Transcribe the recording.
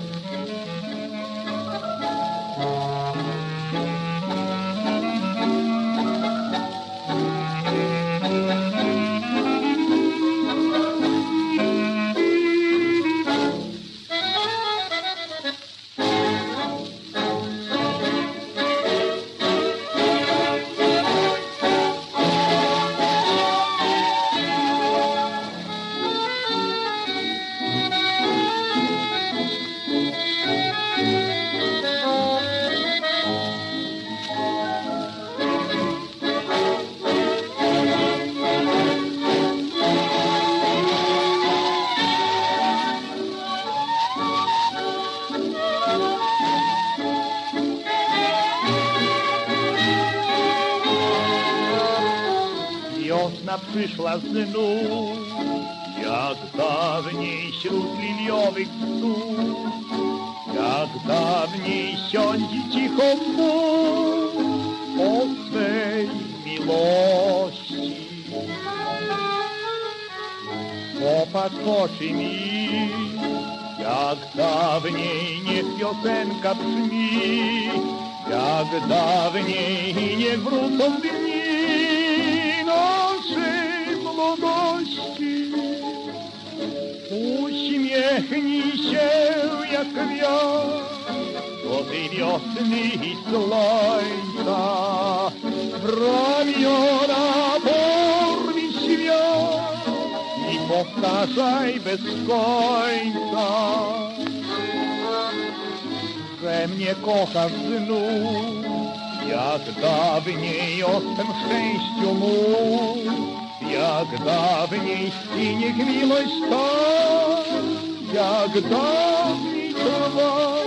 Wiosna przyszła znów, jak dawniej wśród liliowych psów, jak dawniej siądzi cicho mów o swej miłości. Popatrz w oczy mi, jak dawniej niech piosenka brzmi, jak dawniej niech wrócą dni naszej młodości. Uśmiechnij się jak gwiazd do tej wiosny i słońca, w ramiona porwij świat i powtarzaj bez końca, że mnie kochasz znów, jak dawniej o swym szczęściu mów, jak dawniej i niech miłość ta, jak dawniej trwa.